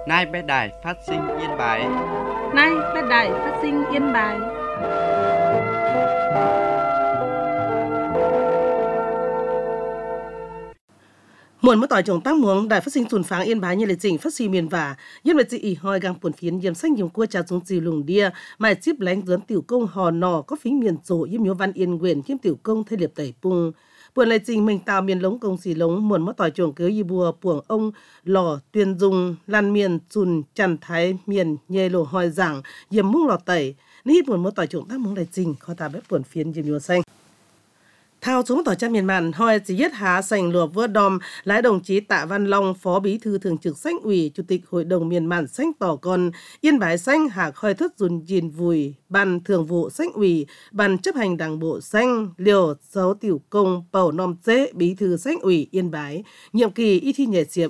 Nay bé đài phát sinh Yên Bái. Nay bé đài phát sinh Yên Bái. Muộn mất tỏi trồng tác muống đài phát sinh tuần pháng Yên Bái như lịch trình phát sinh miền vả nhân vật dị ỉ hoi gang buồn phiến yếm xanh yếm cua trà xuống dì lùng đia mài chip lánh dướn tiểu công hò nò có phính miền rổ yếm nhớ văn yên quyền kiếm tiểu công thay liệp tẩy pung buồn lịch trình mình tàu miền lống công xì lống muộn mất tỏi trồng cứ y bùa puồng ông lò tuyên dung lan miền chùn trần thái miền nhê lồ hoi giảng yếm mung lò tẩy nít muộn mất tỏi trồng tác muống lịch trình kho tà bếp buồn phiến yếm nhớ xanh thao chúng tỏ cha miền màn hoi chỉ yết há sành lùa vơ đòm lái đồng chí Tạ Văn Long phó bí thư thường trực Xanh ủy chủ tịch hội đồng miền màn Xanh tỏ con Yên Bái Xanh hạ khoi thất dùn dìn vùi ban thường vụ Xanh ủy ban chấp hành đảng bộ Xanh liều dấu tiểu công bầu nom chế bí thư Xanh ủy Yên Bái nhiệm kỳ y thi nhẹ diệp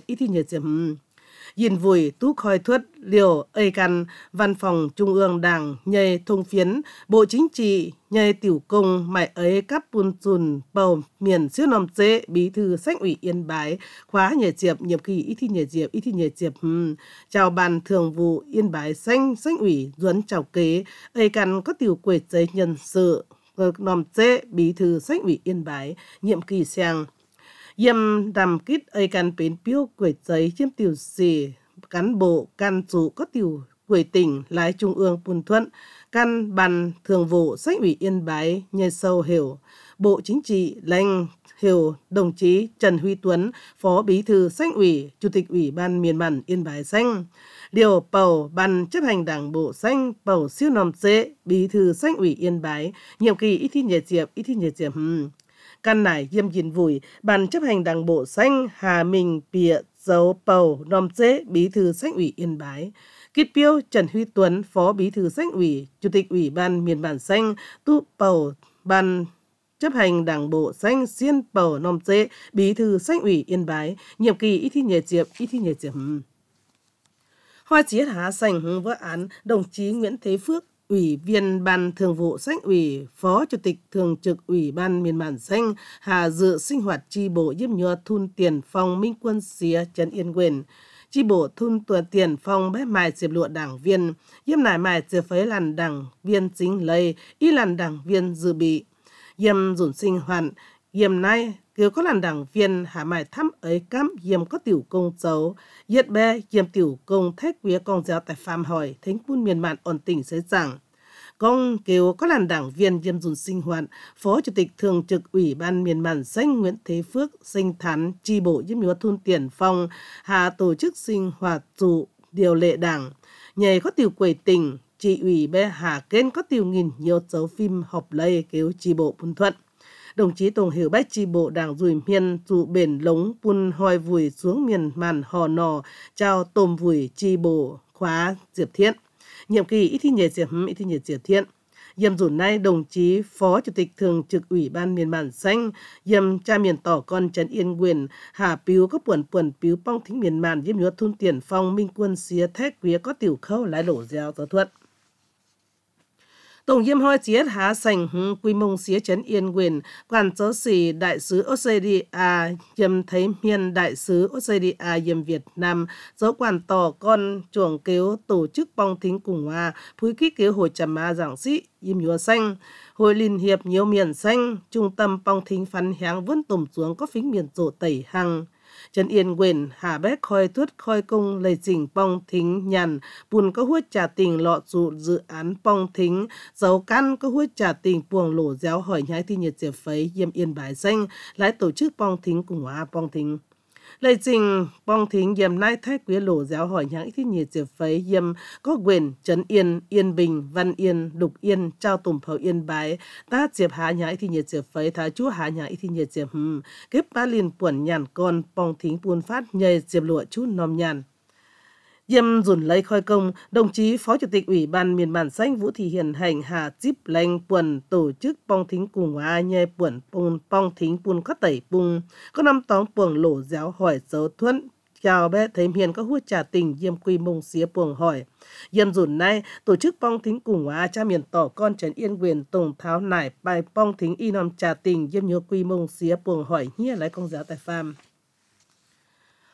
Dìn vùi tú khoi thuất liều ây căn văn phòng trung ương đảng nhây thông phiến bộ chính trị nhây tiểu công mại ấy cắp bùn chùn bầu miền siêu nòm chế bí thư Xanh ủy Yên Bái khóa nhẹ diệp nhiệm kỳ y thi nhẹ diệp chào ban thường vụ Yên Bái Xanh ủy duấn chào kế ây căn có tiểu quệ giấy nhân sự nòm chế bí thư Xanh ủy Yên Bái nhiệm kỳ sang yếm đàm kít ấy căn bến piêu quẩy giấy chiếm tiểu gì cán bộ can chủ có tiểu quẩy tỉnh lái trung ương Bùn Thuận can ban thường vụ Xanh ủy Yên Bái nhây sâu hiểu bộ chính trị lãnh hiểu đồng chí Trần Huy Tuấn phó bí thư Xanh ủy chủ tịch ủy ban miền màn Yên Bái Xanh điều bầu ban chấp hành đảng bộ Xanh bầu siêu nòm chế bí thư Xanh ủy Yên Bái nhiệm kỳ ít thi nhẹ diệp căn nải yêm dìn vùi ban chấp hành đảng bộ Xanh Hà Minh Bịa dấu bầu nòm chế bí thư Xanh ủy Yên Bái kết piêu Trần Huy Tuấn phó bí thư Xanh ủy chủ tịch ủy ban miền bản Xanh tu bầu ban chấp hành đảng bộ Xanh xiên bầu nòm chế bí thư Xanh ủy Yên Bái nhiệm kỳ ít thi nhẹ diệp hoa chí há sành vỡ án đồng chí Nguyễn Thế Phước Ủy viên Ban Thường vụ Xanh ủy, Phó Chủ tịch Thường trực Ủy ban Miền Màn Xanh hà dự sinh hoạt chi bộ yếm nhờ thun tiền phong Minh Quân xía Trấn Yên Quyền. Chi bộ thun tuần tiền phong bé mài diệp lụa đảng viên, yếm nải mài diệp phấy làn đảng viên chính lây, y làn đảng viên dự bị. Yếm dùn sinh hoạt, yếm nay kêu có làn đảng viên hạ mài thăm ấy cắm yếm có tiểu công dấu, yết bé yếm tiểu công thách quý công giáo tại phàm hỏi thánh quân miền mạn ổn tỉnh sẽ rằng. Công kêu có làn đảng viên yếm dùn sinh hoạt, Phó Chủ tịch Thường trực Ủy ban miền mạn Xanh Nguyễn Thế Phước sinh thán chi bộ yếm nhớ thun tiền phong hạ tổ chức sinh hoạt dụ điều lệ đảng, nhảy có tiểu quầy tỉnh, chị ủy bé hạ kênh có tiểu nghìn nhiều dấu phim họp lây kêu chi bộ Bùn Thuận. Đồng chí Tổng hiểu bách chi bộ đảng Dùi Miên dụ bền lống Bùn hoi vùi xuống miền màn hò nò trao tôm vùi chi bộ khóa diệp thiện nhiệm kỳ ít thi nhẹ diệp thiện yếm dùn nay đồng chí Phó Chủ tịch Thường trực Ủy ban miền màn Xanh yếm cha miền tỏ con Trấn Yên Quyền hà piếu có puẩn piếu pong thính miền màn yếm nhớ thun tiền phong Minh Quân xía thách quý có tiểu khâu lái lỗ gieo tớ thuận. Tổng yếm hoi chiết há sành quy mông xía Trấn Yên Quyền quan chớ xì đại sứ Australia yếm thấy miền đại sứ Australia yếm Việt Nam dấu quan tỏ con chuồng kêu tổ chức bong thính cùng hòa phúi kích kêu hội chầm ma giảng sĩ yếm nhúa xanh hội liên hiệp nhiều miền xanh trung tâm bong thính phán háng vươn tùm xuống có phính miền rộ tẩy hăng Trấn Yên Quyền hà bét khoi tuất khoi công lầy chỉnh bong thính nhàn bùn có huốt trả tình lọ dụ dự án bong thính dấu căn có huốt trả tình buồng lỗ giáo hỏi nhái thi nhiệt diệp phấy yêm Yên Bái Xanh lái tổ chức bong thính cùng hòa bong thính lầy trình bong thính yêm nai thái quý lỗ giáo hỏi nhái thi nhiệt diệp phấy yêm có quyền Trấn Yên Yên Bình Văn Yên Lục Yên trao tùm phẩu Yên Bái ta diệp há nhái thi nhiệt diệp phấy thái chúa há nhái thi nhiệt diệp kếp ba liền buồn nhàn con bong thính buôn phát nhầy diệp lụa chút nom nhàn yêm dùn lấy khoi công đồng chí Phó Chủ tịch Ủy ban miền màn Xanh Vũ Thị Hiền hành hà chip lanh buồn tổ chức bong thính cùng hòa nhầy buồn bong thính buôn có tẩy bung có năm tóng buồng lỗ giáo hỏi dấu thuận chào bé thấy hiền có hút trả tình yêm quy mông xía buồng hỏi yêm dùn nay tổ chức bong thính cùng hòa cha miền tỏ con Trấn Yên Quyền tổng tháo nải bài bong thính y nom trả tình yêm nhớ quy mông xía buồng hỏi nhia lấy công giáo tại pham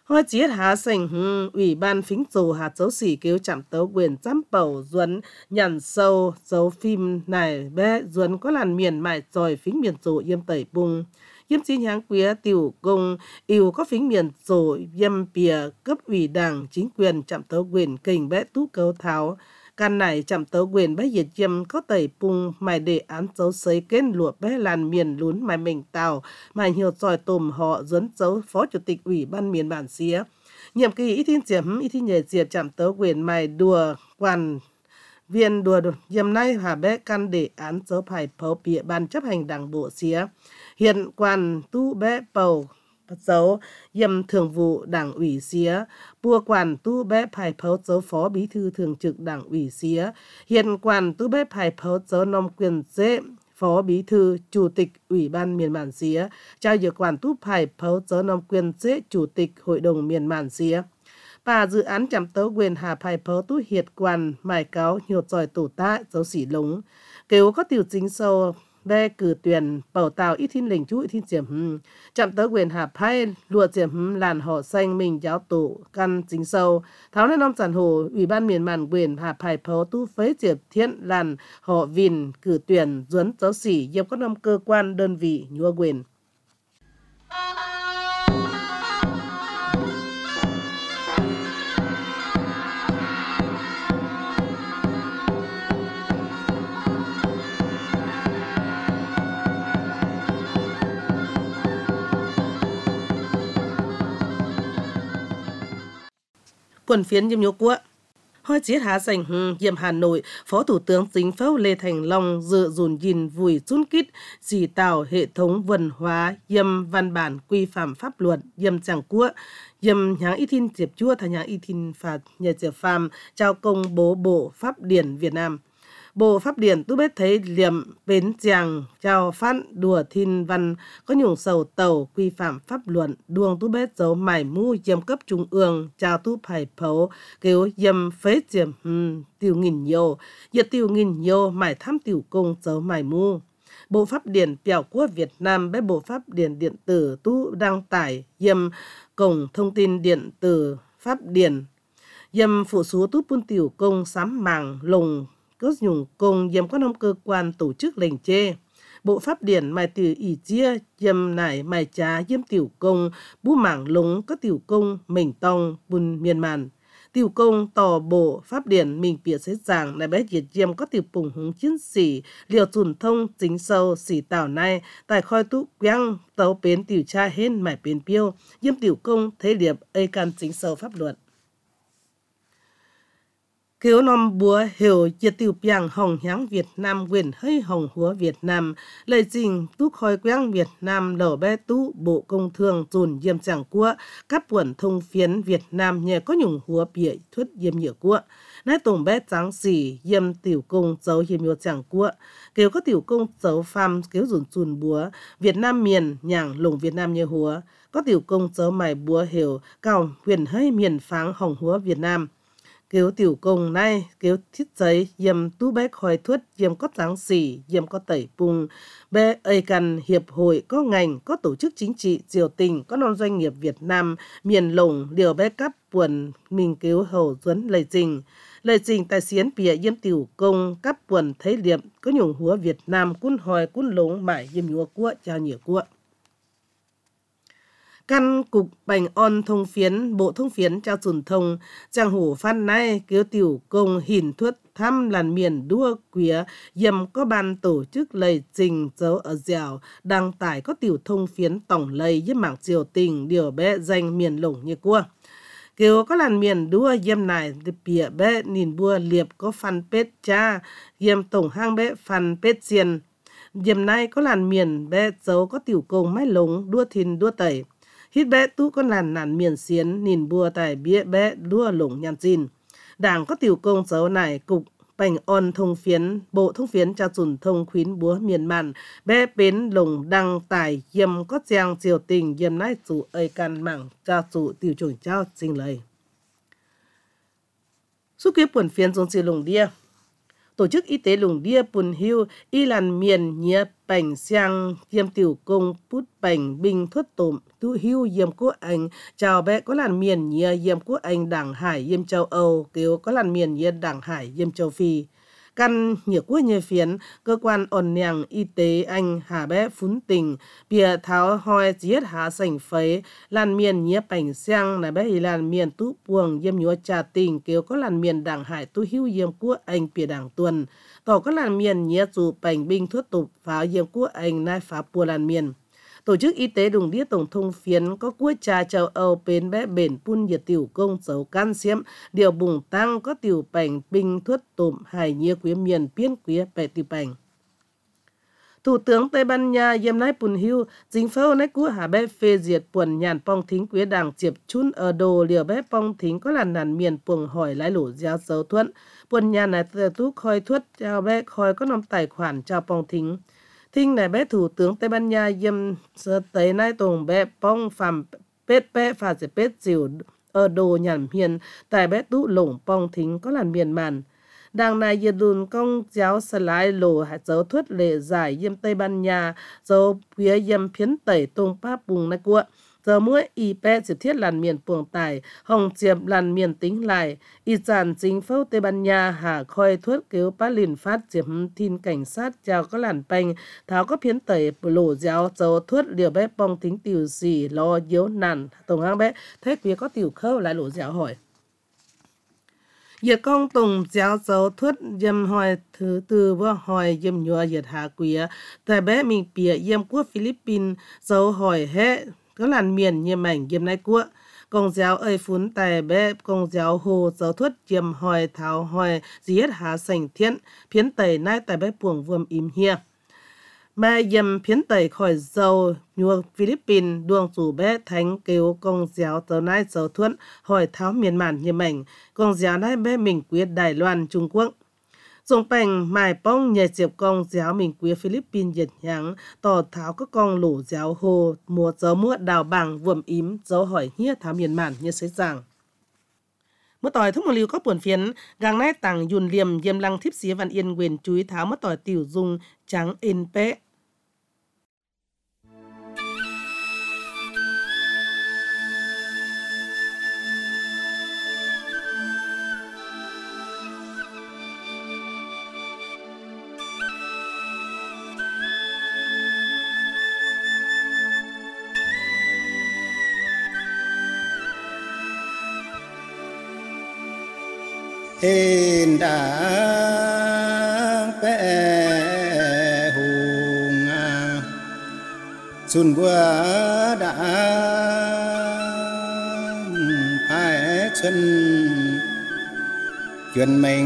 Hoa chiết hạ sành ủy ban phính dù hạ dấu xỉ kêu chạm tấu quyền chăm bầu duấn nhận sâu dấu phim này bé duấn có làn miền mại tròi phính miền dù yêm tẩy bung. Yêm chi nháng quía tiểu công yêu có phính miền dù yêm bìa cấp ủy đảng chính quyền chạm tấu quyền kình bé tú câu tháo. Căn này chạm tấu quyền bé diệt yêm có tẩy bung mài đề án dấu sấy kên lụa bé làn miền lún mài mình tàu mài nhiều tròi tùm họ duấn dấu phó chủ tịch ủy ban miền bản xía. Nhiệm kỳ ít thiên chiếm ít thiên nhờ diệt chạm tấu quyền mài đùa quan viên đùa dầm nay hà bé căn đề án dấu phải phấu bịa ban chấp hành đảng bộ xía. Hiện quan tu bé bầu dấu dầm thường vụ đảng ủy xía, bùa quan tu bé phải phấu dấu phó bí thư thường trực đảng ủy xía. Hiện quan tu bé phải phấu dấu nông quyền dễ phó bí thư chủ tịch ủy ban miền bản xía, trao dự quản tu phải phấu dấu nông quyền dễ chủ tịch hội đồng miền bản xía. Bà dự án chạm tấu quyền hà phải phấu tu hiệt quan mài cáo nhiều tròi tổ tá dấu xỉ lúng. Kêu có tiểu chính sâu bé cử tuyển bầu tàu ít thiên lình chú ít thiên chiếm chạm tấu quyền hà phai lùa chiếm làn họ xanh mình giáo tổ căn chính sâu tháo lên năm sản hồ ủy ban miền bản quyền hà phải phấu tu phế chiếm thiên làn họ vìn cử tuyển duấn dấu xỉ dập các năm cơ quan đơn vị nhua quyền. Quần phiến Diêm Nhô Quốc Hoa chiết hạ sành Diệm Hà Nội, Phó Thủ tướng Chính phủ Lê Thành Long dự dùn nhìn vùi chun kít chỉ tạo hệ thống văn hóa Diệm văn bản quy phạm pháp luật Diệm Chẳng Quốc Diệm nháng y thiên diệp chua thà nháng y thiên phạt nhà diệp phàm trao công bố Bộ Pháp điển Việt Nam. Bộ Pháp điển tu bết thấy liệm bến chàng trao phát đùa thiên văn có nhung sầu tàu quy phạm pháp luận đuông tu bết dấu mải mu dầm cấp trung ương trao tu phải phấu kêu dầm phế diệm tiêu nghìn nhiều diệt tiêu nghìn nhiều mải thăm tiểu công dấu mải mu. Bộ Pháp điển biểu quốc Việt Nam bé Bộ Pháp điển điện tử tu đăng tải dầm cổng thông tin điện tử Pháp điển dầm phụ số tu pun tiểu công sám màng lồng có dùng công dầm có năm cơ quan tổ chức lệnh chê. Bộ Pháp điển mài từ ỉ chia dầm nải mài trá dầm tiểu công bú mảng lúng có tiểu công mình tông bùn miền màn. Tiểu công tỏ Bộ Pháp điển mình bịa xế giảng này bé diệt dầm có tiểu bùng húng chiến sĩ liều truyền thông chính sâu xỉ tảo này tại khoi tụ quang tàu bến tiểu tra hên mải bến piêu dầm tiểu công thế điệp ây can chính sâu pháp luật. Kêu nòm búa hiểu diệt tiểu piang hồng nháng Việt Nam quyền hơi hồng húa Việt Nam lời trình tu khói quang Việt Nam lẩu bé tu Bộ Công Thương dùn Diệm Chẳng Quốc các quần thông phiến Việt Nam nhờ có nhung húa bịa thuyết Diệm Nhựa Quốc nái tổng bé trắng xỉ Diệm tiểu công dấu Diệm Nhựa Chẳng Quốc kêu có tiểu công dấu pham kêu dùn chùn búa Việt Nam miền nhàng lồng Việt Nam nhờ húa có tiểu công dấu mài búa hiểu cao quyền hơi miền pháng hồng húa Việt Nam. Kêu tiểu công này kêu thiết giấy dầm tu bé khói thuất dầm có tráng xỉ dầm có tẩy bùng bé ây cần hiệp hội có ngành có tổ chức chính trị diều tình có non doanh nghiệp Việt Nam miền lồng điều bé cắp buồn mình kêu hầu duấn lời trình tài xiến bìa dầm tiểu công cắp buồn thấy liệm có nhung húa Việt Nam cún hòi cún lống mãi dầm nhúa quốc trao nhựa quốc. Căn cục bành on thông phiến Bộ Thông phiến trao truyền thông trang hổ phan nay kêu tiểu công hình thuất thăm làn miền đua quía dầm có ban tổ chức lời trình dấu ở dẻo đăng tải có tiểu thông phiến tổng lây với mảng triều tình điều bé danh miền lủng như cua. Kêu có làn miền đua dầm này bịa bé nhìn bua liệp có phan pết cha dầm tổng hang bé phan pết xiên dầm nay có làn miền bé dấu có tiểu công mái lống đua thìn đua tẩy. Hít bé tú con làn nàn miền xiến nhìn bùa tại bia bé đua lủng nhàn xin. Đảng có tiểu công dấu này cục bành on thông phiến Bộ Thông phiến trao truyền thông khuyến búa miền màn bé bến lồng đăng tải dầm có trang triều tình dầm nái chủ ơi can mảng trao chủ tiểu chuẩn trao sinh lời. Xúc kiếp quần phiến dồn xì lùng đia. Tổ chức Y tế Lũng Đia Pùn Hiu y làn miền nhia bành xiang diêm tiểu công bút bành bình thuất tổm tu hiu diêm quốc Anh chào bé có làn miền nhia diêm quốc Anh đảng Hải diêm châu Âu kêu có làn miền nhia đảng Hải diêm châu Phi. Căn nhiều quốc nhờ phiến, cơ quan ổn nhàng y tế Anh hà bé phún tình, bìa tháo hoi giết hạ sảnh phấy, làn miền nhía bảnh xiang là bé làn miền tú buồng yêm nhúa trà tình kêu có làn miền đảng hải tu hữu yêm quốc Anh bìa đảng tuần. Tổ có làn miền nhía dù bảnh binh thuất tục pháo yêm quốc Anh nai phá bùa làn miền. Tổ chức Y tế Lũng Đia tổng thông phiến có quốc trà châu Âu bên bé bền pun nhiệt tiểu công dấu can xiêm, điều bùng tăng có tiểu bành binh thuất tụm hải nhia quý miền biên quý bè tiểu bành. Thủ tướng Tây Ban Nha yêm nái Pùn Hiu, chính phủ nái của hà bé phê duyệt buồn nhàn pong thính quý đảng chiệp chun ở đồ liều bé pong thính có làn nàn miền buồng hỏi lái lũ giáo dấu thuận. Buồn nhàn này tự tú khoi thuất chào bé khoi có nằm tài khoản chào pong thính. Thinh này bé Thủ tướng Tây Ban Nha yêm sơ tế nai tùng bé pong phàm pết bé phà dễ pết dìu ở đồ nhàn miền tại bé tú lủng pong thính có làn miền màn. Đảng này dự đùn công giáo sơ lái lồ hạt dấu thuất lệ giải yêm Tây Ban Nha dấu phía yêm phiến tẩy tung pháp bùng nai quốc. Giờ mỗi y bé sẽ thiết làn miền buồng tài, hồng chiếm làn miền tính lại. Y giản chính phủ Tây Ban Nha hạ khoi thuất cứu bá lìn phát chiếm thiên cảnh sát chào có làn banh, tháo có phiến tẩy lổ giáo dấu thuất liều bé bong tính tiểu gì lo yếu nản. Tổng hang bé, thế quý có tiểu khâu lại lổ giáo hỏi. Yết công tùng giáo dấu thuất yêm hỏi thứ tư vô hỏi yêm nhua yết hạ quý. Tại bé mình bìa yêm quốc Philippines dấu hỏi hết có làn miền như mảnh yêm nai quốc. Công giáo ơi phún tài bé công giáo hồ dấu thuất yêm hỏi tháo hỏi giết hạ sành thiên phiến tẩy nai tại bé buồng vuông im hia. Mà yêm phiến tẩy khỏi dầu nhua Philippines đuông chủ bé thánh kêu công giáo tàu nai dấu thuất hỏi tháo miền màn như mảnh. Công giáo nai bé mình quyết Đài Loan Trung Quốc. Dùng bành mài bông nhảy diệp công giáo mình quý Philippines nhiệt nhắng tỏ tháo các con lũ giáo hồ mùa dấu mua đào bằng vuông ím dấu hỏi hiết tháo miền màn như xây giảng. Mất tỏi thông một liều có buồn phiến, gàng nai tặng dùn liềm yêm lăng thiếp xía văn yên quyền chúi tháo mất tỏi tiểu dung trắng in pé. Hên đã bé hùng xuân bữa đã phải chân chuyện mình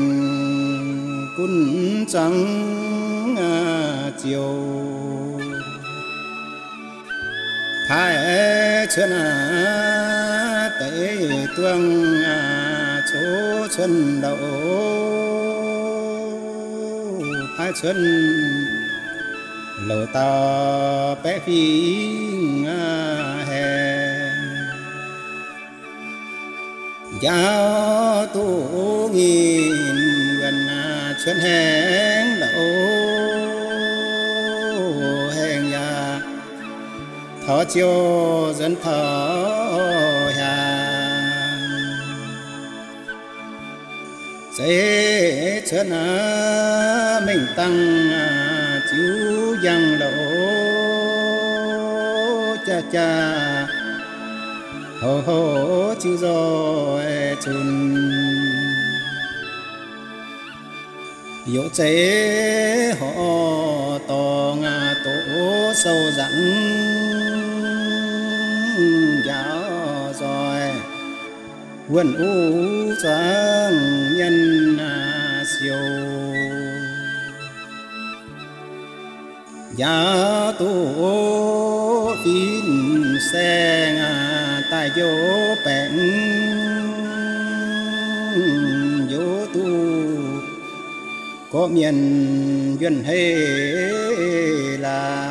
cún trắng chiều phải chân tế tuông số xuân đậu hai xuân lầu tàu bé phi hè giáo tu nghìn gần xuân hẹn đậu hẹn nhà thọ chiều dân thọ dễ chân mình tăng chiếu giang lộ cha cha hồ hồ chiếu rồi chun yếu chế họ to tổ sâu rắn giáo rồi quân u choáng nhân siêu giá tu phin xe tài vô bèn vô tu có miền duyên hê là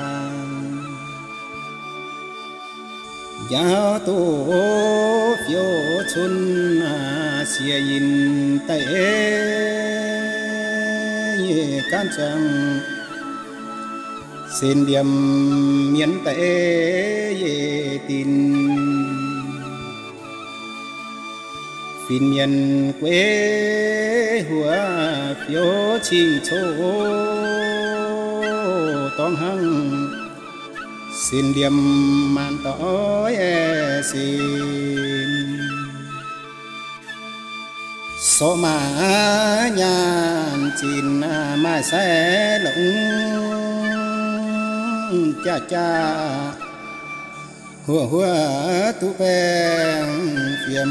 giá tu phiêu xuân xìa in tệ can chẳng xin điểm miền tây tin phiên miền quê hùa phiếu chinh chỗ tông hăng xin điểm màn tối xin số mà nhàn chín mà sẽ lũng cha cha hùa hùa tu bèn phiền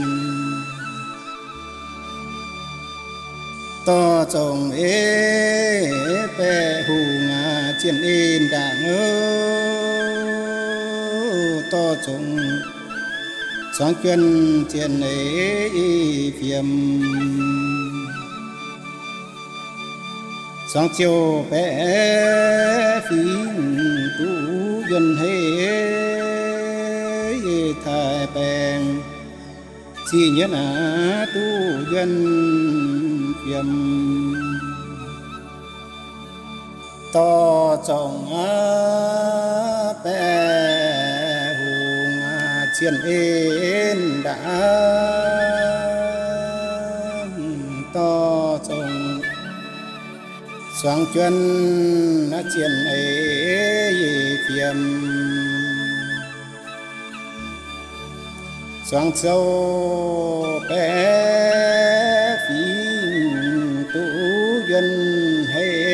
to chồng ế bè hù ngà chiến in đảng to chồng sáng chuyên chiến ế phiền sáng chiều bé phím tu dân hê thai bèn chỉ nhớ là tu dân phiền to chồng bé hùng chiến yên đã to chồng sáng chuyên chiến ấy phiền sáng sâu bé phim tu dân hay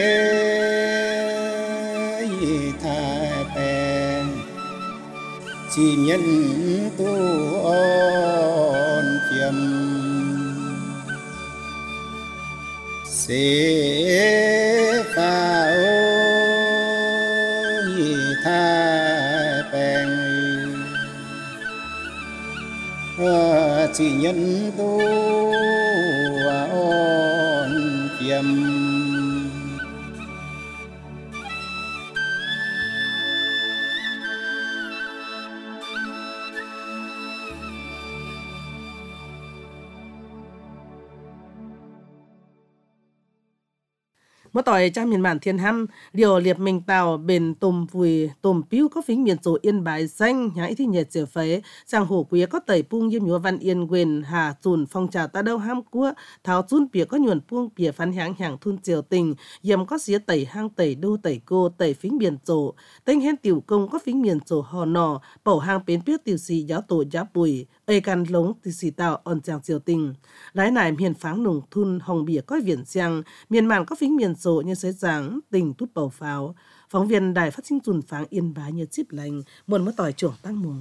thai bèn chỉ nhân tu ôn phiền sẽ phá thai bèn chỉ nhân tu ôn phiền Mỗi tỏi cha miền bản thiên hăm điều liệp mình tàu bền tôm vùi tôm piu có phính miền tổ yên bài xanh nhãi thì nhiệt trở phế sang hồ quý có tẩy pung yếm nhúa văn yên quyền hà chùn phong trào ta đâu ham cua tháo chun bìa có nhuần pung bìa phán hãng hàng thun triều tình yếm có xía tẩy hang tẩy đô tẩy cô tẩy phính miền tổ tên hen tiểu công có phính miền tổ hò nò bầu hang bến biết tiểu xì giáo tổ giáo bùi ê can lống tiểu xì tàu on chàng triều tình lái này miền pháng nùng thun hồng bìa có viển giang miền màn có phính miền tổ như sấy giảng tình tút bầu pháo phóng viên đài phát sinh Dùn Pháng Yên Bái như chip lành muôn mất tỏi trưởng tăng mùa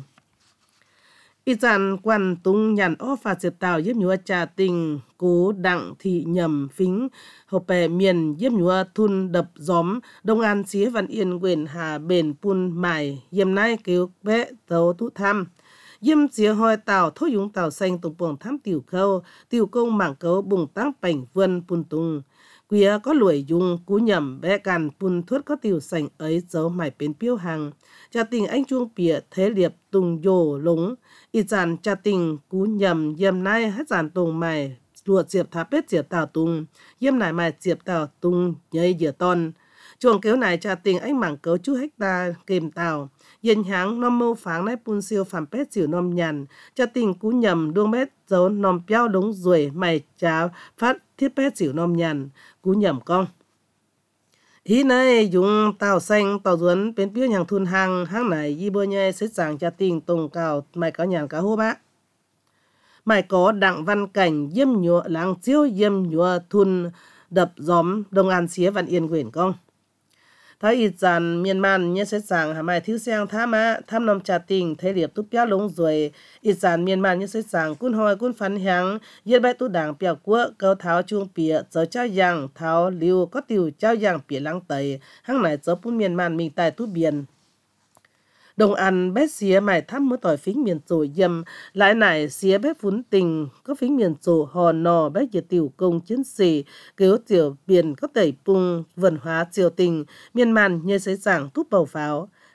y dàn quan tung nhàn ô phà diệp tàu yếm nhúa trà tình cố đặng thị nhầm phính hộp bè miền yếm nhúa thun đập gióm đông an xía văn yên quyền hà bền pun mài yếm nay cứu bé tấu tú tham yếm xía hoi tàu thô dũng tàu xanh tùng buồng tham tiểu công mảng cấu bùng tăng bảnh vươn pun tung quía có lùi dùng cú nhầm bé càn pun thuất có tiểu sành ấy dấu mải bến piêu hàng cha tình anh chuông bìa thế liệp tùng dồ lúng y dàn cha tình cú nhầm yếm nay hát dàn tùng mải lùa diệp tháp bết diệp tàu tung yếm nải mải diệp tàu tung nhây dìa ton chuồng kéo này cha tình anh mảng cấu chú hecta kềm tàu yên háng nom mâu pháng nái pun siêu phàm pết chịu nom nhàn cha tình cú nhầm đuông bết dấu nom piao đống ruồi mày chá phát thiết pết chịu nom nhàn cú nhầm con ý này dùng tàu xanh tàu duấn bên phía nhàng thun hàng này y bơ nhai xếp giảng cha tình tùng cào mày có nhàn cá hô bác mày có đặng văn cảnh yếm nhúa láng chiếu yếm nhúa thun đập gióm đông an xía văn yên quyền con thái y dàn miền man nhớ sẽ rằng hà mai thiếu sang tham nom trà tình thế liệp túp piao lống rồi y dàn miền man nhớ sẽ rằng cún hoi cún phán háng yết bãi tu đảng piao quốc câu tháo chuông pìa giờ trao yang tháo liu có tiểu trao yang pìa lăng tây hang này giờ pun miền man mình tài tu biển đồng ăn bé xía mày thăm mới tỏi phính miền tổ yếm lại này xía bé phún tình có phính miền tổ hò nò bé giờ tiểu công chiến sĩ cứu tiểu biển có tẩy pung văn hóa triều tình miền man như sấy giảng túp bầu pháo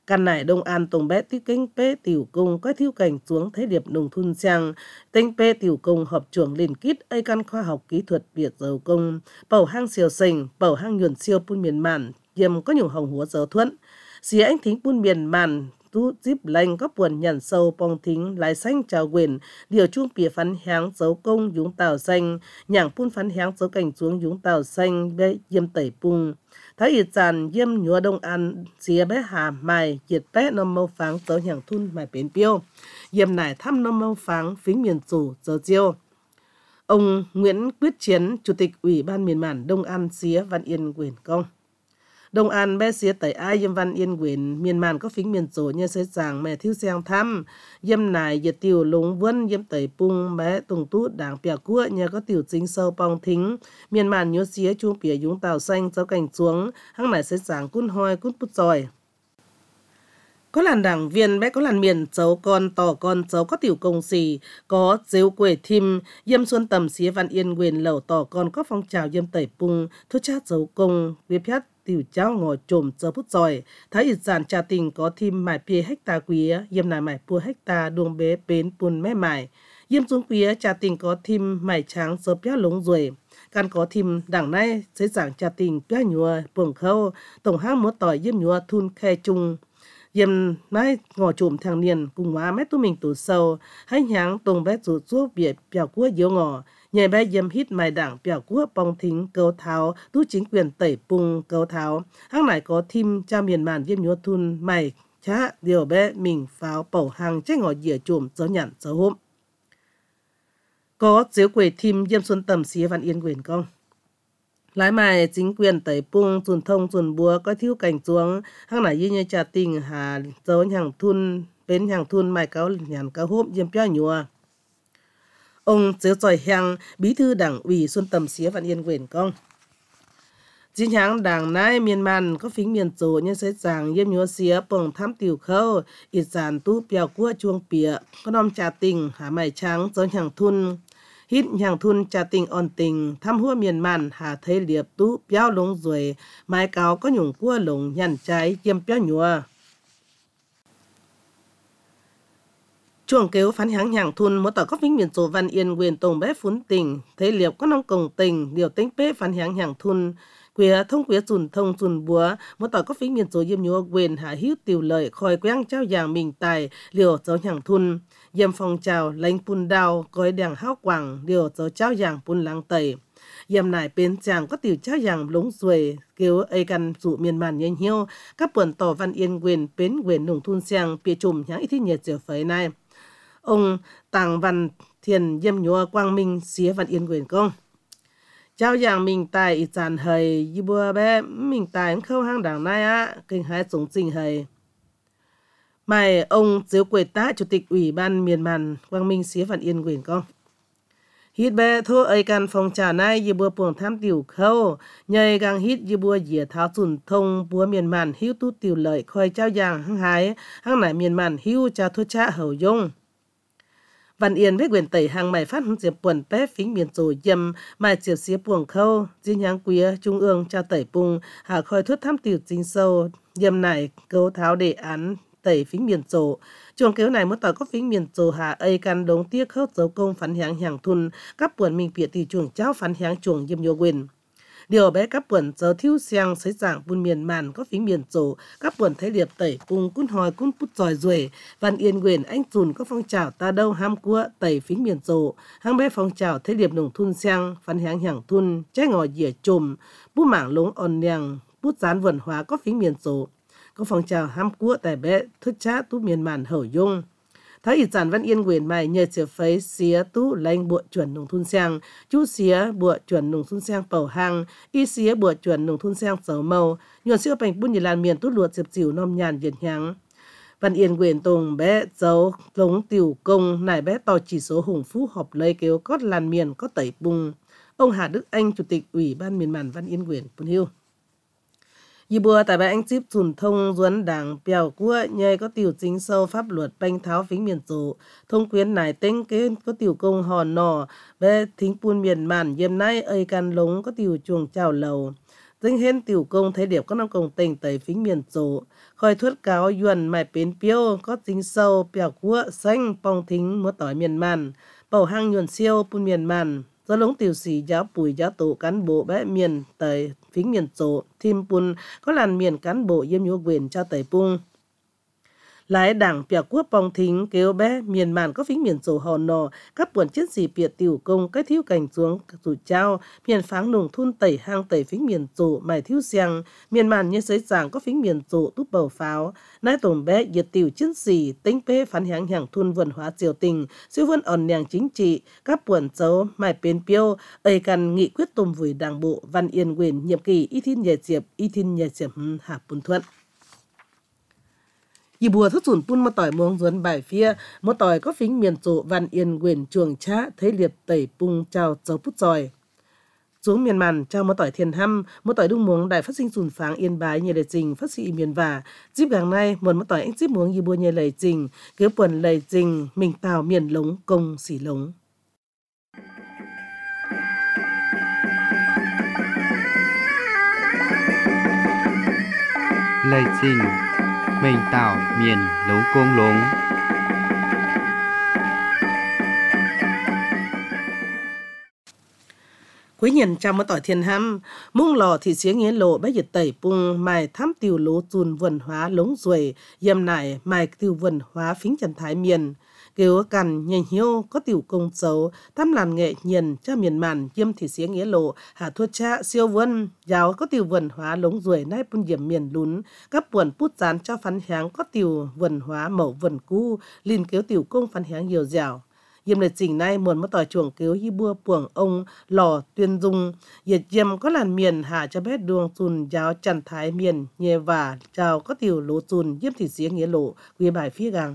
căn này Đông An tổng bé tiếp kinh bế tiểu công có thiếu cảnh xuống thế điệp nông thôn sang tinh bế tiểu công hợp trưởng liên kết ấy căn khoa học kỹ thuật Việt dầu công bầu hang siêu sinh bầu hang nhuận siêu pun miền màn yếm có nhiều hồng húa dấu thuận xía anh thính pun miền màn tu díp lành có buồn nhận sâu bong thính lái xanh chào quyền điều chuông bìa phán háng dấu công dũng tàu xanh nhảng pun phán háng dấu cảnh xuống dũng tàu xanh bế yếm tẩy pung thái ít tràn yếm nhúa Đông An xía bé hà mài diệt bé nôm mâu pháng dấu nhảng thun mài bến piêu yếm nải thăm nôm mâu pháng phính miền chủ dấu chiêu. Ông Nguyễn Quyết Chiến, Chủ tịch Ủy ban miền màn Đông An xía Văn Yên quyền công. Đông An bé xía tẩy ai yếm Văn Yên quyền miền màn có phính miền chủ như xây giảng mẹ thiếu sang thăm yếm nải diệt tiểu lúng vân yếm tẩy pung bé tùng tút đảng bìa cua nhờ có tiểu chính sâu bong thính miền màn nhớ xía chuông bìa dũng tàu xanh dấu cảnh xuống hăng nải xây giảng cún hoi cún bút giỏi. Có làn đảng viên bé có làn miền cháu con tỏ con cháu có tiểu công xì có dếu quể thim yếm xuân tầm xía Văn Yên quyền lẩu tỏ con có phong trào yếm tẩy pung thuốc chát dấu công viết phét tiểu cháu ngồi trồm cháu bút giỏi thái ít giản trà tình có thim mải pia hecta quý yếm nải mải pua hecta đuông bế bến pun mé mải yếm xuống quý trà tình có thim mải tráng sơ pia lống ruồi căn có thim đảng nay xây giảng trà tình pia nhùa buồng khâu tổng hang múa tỏi yếm nhùa thun khe chung yếm mai ngò trộm thằng niên cùng hóa mét tu mình tủ sâu hay nháng tùng bé rụt rút bịa bèo cua diếu ngò nhảy bé yếm hít mài đảng bèo cua bong thính câu tháo tu chính quyền tẩy pung câu tháo hang này có thim cha miền màn yếm nhúa thun mày chá điều bé mình pháo bầu hàng trách ngò dìa trộm dấu nhặn dấu hôm có dếu quầy thim yếm xuân tầm xía Văn Yên quyền công. Lái mài chính quyền tẩy pung dùn thông dùn búa có thiếu cảnh xuống hăng nải như trà tình hà dấu hàng thun bến hàng thun mài cáo nhàn cáo hốp yếm pia nhùa. Ông Dếu Giỏi Hang bí thư đảng ủy Xuân Tầm xía Văn Yên quyền công. Chính hãng đảng nai miền màn có phính miền chủ như xây giảng yếm nhúa xía bồng thăm tiểu khâu ít giản tu bèo cua chuông bìa có nom trà tình hà mài trắng dấu hàng thun hít nhàng thun trà tình on tình thăm hua miền màn hà thấy liệp tú béo lống rồi mái cáo có nhung cua lồng nhằn trái yếm béo nhùa chuồng kéo phán háng nhàng thun một tờ có vĩnh miền số Văn Yên quyền tổng bé phún tình thấy liệp có nông cổng tình điều tính bế phán háng nhàng thun quế thông quế dùn thông dùn búa một tờ có vĩnh miền số yếm nhúa quyền hạ hiếu tiểu lợi khoi quang trao giàng mình tài liều dấu nhàng thun yếm phong trào lãnh pun đào gói đèn háo quảng điều dấu trao giàng pun lăng tẩy yếm nải bên chàng có tiểu trao giàng lúng ruồi kêu ấy căn dụ miền màn nhanh hiếu các buồn tỏ Văn Yên quyền bến quyền nông thun sang bịa chùm nhãn ít thi nhiệt dẻo phấy này. Ông Tàng Văn Thiền yếm nhúa Quang Minh xía Văn Yên quyền công. Cháu giàng mình tài ít giản hầy y bùa bé mình tài khâu hang đảng này á kinh hai sống trình hầy. Mày ông Diếu Quế Tá Chủ tịch Ủy ban miền màn Quang Minh xía Văn Yên quyền công. Hít bé thô ấy căn phòng trà này y bùa buồng tham tiểu khâu nhây gang hít y bùa dìa tháo dùn thông bùa miền màn hiếu tu tiểu lợi khoi cháu giàng hăng hái hăng nải miền màn hiếu cha thua cha hầu dung. Văn Yên với quyền tẩy hàng mày phát diệp buồn bé phính miền rồi yếm mày chiều xía buồng khâu dinh nháng quý trung ương cha tẩy pung hạ khoi thuốc tham tiểu chính sâu yếm này câu tháo đề án tẩy phính miền rổ chuồng kéo này muốn tỏ có phính miền rổ hạ ấy căn đống tiếc khớp dấu công phán háng hàng thun các buồn mình bịa thì chuồng cháu phán háng chuồng yếm nhô quyền điều bé các buồn giờ thiếu sang xây giảng buôn miền màn có phính miền rổ các buồn thấy liệp tẩy pung cún hòi cún pút giỏi ruồi Văn Yên quyền anh dùn có phong trào ta đâu ham cua tẩy phính miền rổ hang bé phong trào thấy liệp nông thun sang phán háng hàng thun trái ngò dỉa chùm bút mảng lống on nhàng bút dán vườn hóa có phính miền rổ có phong trào ham cua tại bé thức chát tú miền màn hở dung Thái ít giản Văn Yên quyền mày nhờ chìa phấy xía tú lanh bụa chuẩn nông thôn sang, chú xía bụa chuẩn nông thôn sang bầu hang, y xía bụa chuẩn nông thôn sang dấu màu, nhuận siêu bánh bún như làn miền tú luộc dịp dịu nom nhàn việt nháng. Văn Yên quyền tùng bé dấu lống tiểu công nải bé tỏ chỉ số hùng phú họp lấy kêu cót làn miền có tẩy bùng. Ông Hà Đức Anh, Chủ tịch Ủy ban miền màn Văn Yên quyền Pun Hiêu. Dì bùa tại bài anh chip dùn thông duấn đảng bèo cua nhây có tiểu chính sâu pháp luật banh tháo phính miền rộ. Thông quyến nải tên kế có tiểu công hòn nò bé thính pun miền màn yếm nay ơi can lống có tiểu chuồng chào lầu. Dinh hên tiểu công thấy điệp có năm công tình tới phính miền chỗ. Khói thuất cáo yuan mài bến piêu có dính sâu bèo cua xanh bong thính múa tỏi miền màn. Bầu hang nhuần siêu pun miền màn. Do lống tiểu sĩ giáo bùi giáo tổ cán bộ bé miền tới phính miền chỗ. Thìm pun có làn miền cán bộ yếm nhu quyền cho tới pung. Lái đảng bèo quốc bong thính kêu bé miền màn có phính miền chỗ hò nò. Các buồn chiến sĩ biệt tiểu công cách thiếu cảnh xuống rủ trao. Miền pháng nùng thun tẩy hang tẩy phính miền chỗ mài thiếu xiang. Miền màn như giấy giảng có phính miền chỗ túp bầu pháo. Nái tổng bé diệt tiểu chiến sĩ tính bê phán hãng hàng thun vườn hóa triều tình. Siêu vươn ổn nèng chính trị. Các buồn dấu mài bến piêu. Ây cần nghị quyết tùm vùi đảng bộ văn yên quyền nhiệm kỳ y thiên nhẹ diệp hạ bùn thuận. Dì bùa thức sủn pun mà tỏi muông duấn bài phía, mà tỏi có phính miền chỗ văn yên quyền chuồng chá, thấy liệp tẩy pung trao dấu bút giỏi. Xuống miền màn trao mà tỏi thiền hăm, mà tỏi đung muông đại phát sinh sủn pháng yên bái nhờ lệ trình phát sĩ miền vả. Díp gàng nay, muôn mà tỏi anh díp muông dì bùa nhờ lệ trình, cứ quần lệ trình, mình tào miền lống công xỉ lống. Lê Trình mình tạo miền lống công lống. Quý nhân trong mà tỏi thiên hăm, mung lò thì xía nghĩa lộ bé dịch tẩy pung mài thám tiêu lố chùn vườn hóa lống ruồi, dầm nải mài tiêu vườn hóa phính trần thái miền. Kêu cằn nhanh hiếu có tiểu công xấu, thăm làn nghệ nhiền cho miền màn diêm thì xía nghĩa lộ, hạ thuốc cha siêu vân, giáo có tiểu vườn hóa lống ruồi nai pun diệm miền lún, các buồn pút dán cho phán háng có tiểu vườn hóa mẫu vườn cu, liên kéo tiểu công phán háng nhiều dẻo. Diêm lệ trình nay muốn mất tỏi chuồng kéo hi bua puồng ông lò tuyên dung diệt diêm có làn miền hạ cho bé đường chùn giáo trần thái miền nhẹ và chào có tiểu lỗ chùn diêm thì xía nghĩa lộ quy bài phía gang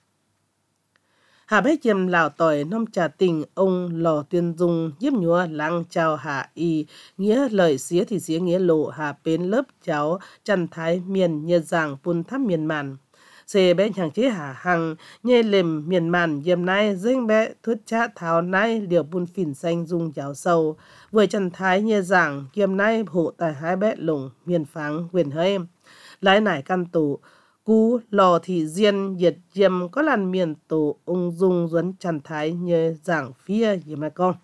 hạ bé diêm lào tỏi năm trà tình ông lò tuyên dung diêm nhúa lăng chào hạ y nghĩa lời xía thì xía nghĩa lộ hạ bến lớp cháu trần thái miền nhẹ giảng pun tháp miền màn xe bé chẳng chế hạ hằng nhê lềm miền màn dìm nay dinh bé thuyết chát tháo nay liều bùn phìn xanh dung giáo sâu vừa trần thái nhê giảng kiềm nay hộ tại hai bé lồng miền pháng quyền hơi lái nải căn tủ cú lò thì diên diệt diêm có làn miền tổ ung dung duấn trần thái nhê giảng phía dìm nay con.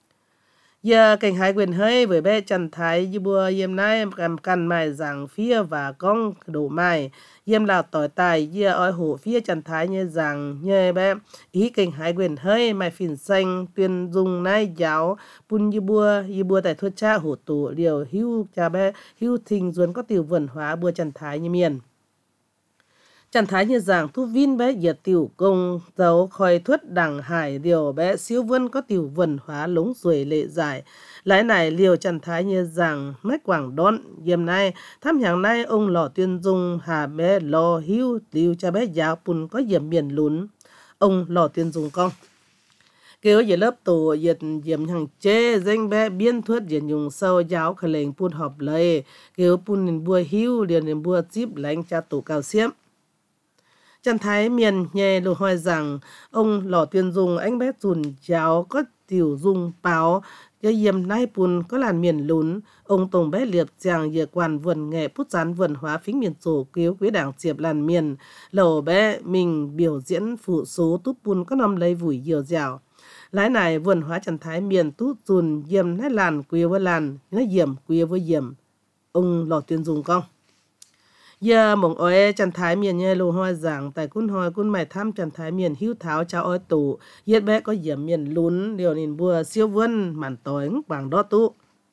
Giờ cảnh hai quyền hơi với bé trần thái như bùa yếm nay cầm căn mài giảng phía và con đổ mài yếm lào tỏi tài giờ oi hổ phía trần thái như giảng như bé ý cảnh hai quyền hơi mài phìn xanh tuyên dung nay giáo pun như bùa tại thuốc cha hổ tổ liều hưu cha bé hưu thình duấn có tiểu vườn hóa bùa trần thái như miền. Trần thái như giảng thu vin bé diệt tiểu công dấu khói thuất đằng hải điều bé siêu vân có tiểu vần hóa lống ruồi lệ giải lái này liều trần thái như giảng mách quảng đón dìm nay thăm hàng nay ông lò tuyên dung hà bé lò hưu liều cha bé giáo pun có dìm miền lún ông lò tuyên dung con kêu về lớp tổ diệt dìm hàng chê danh bé biên thuất diệt dùng sâu giáo khởi lệnh pun họp lệ kêu pun nên bua hưu liền nên bua chip lãnh cha tổ cao xiêm. Trần thái miền nhẹ lộ hỏi rằng ông lò tuyên dung anh bé chùn giáo có tiểu dung báo cho yếm nai pun có làn miền lún ông tổng bé liệp chàng giờ quan vườn nghệ pút gián vườn hóa phính miền sổ cứu quý đảng chiệp làn miền lầu bé mình biểu diễn phụ số túp pun có năm lấy vùi nhiều dẻo lái này vườn hóa trần thái miền tút chùn yếm nai làn quý với làn nó yểm quý với yểm ông lò tuyên dung con. Giờ mong ơi trần thái miền như lô hoa giảng tại cún hoi cún mày thăm trần thái miền hữu tháo cháu ơi tủ yết bé có diễm miền lún điều nên bùa siêu vân màn tối bằng đó tụ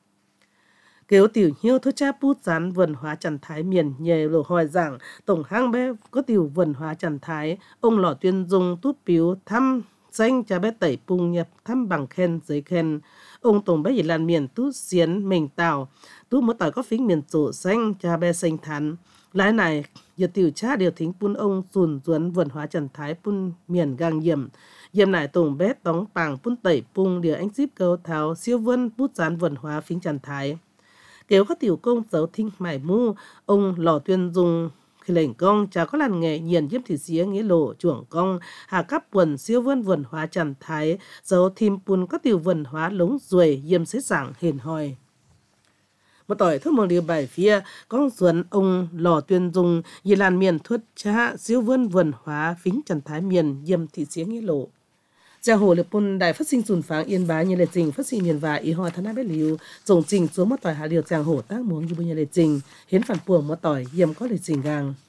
kêu tiểu hiếu thuốc cha bút rán vườn hóa trần thái miền như lô hoa giảng tổng hang bé có tiểu vườn hóa trần thái ông lò tuyên dung tút biếu thăm danh cha bé tẩy pung nhập thăm bằng khen giấy khen ông tổng bé dịch làn miền tút xiến mình tào tút mất tỏi có phính miền sổ xanh cha bé xanh thắn lái này giờ tiểu cha điều thính pun ông sùn duấn vườn hóa trần thái pun miền gang yểm này tổng bé tóng bằng pun tẩy pung điều anh zip câu tháo siêu vân bút dán vườn hóa phính trần thái kéo các tiểu công dấu thinh mải mu ông lò tuyên dung khi lệnh công chả có làn nghề nhiền diêm thị xía nghĩa lộ chuồng công hạ cấp quần siêu vân hóa trần thái dấu thim pun có tiểu vườn hóa lống ruồi yểm xế giảng hền hoi một tỏi thơ mong điều bài phía con xuân ông lò tuyên dùng y lan miền thuất cha siêu vươn vườn hóa phính trần thái miền yêm thị xiếng nghĩa lộ Gia hồ lập pun đại phát sinh sùn pháng Yên Bái như lệ trình phát sinh miền và ý hoa thân áp bế liu tổng trình xuống mất tỏi hạ liều giang hồ tác muốn như bây giờ lệ trình hiến phản buồng mất tỏi yêm có lệ trình gang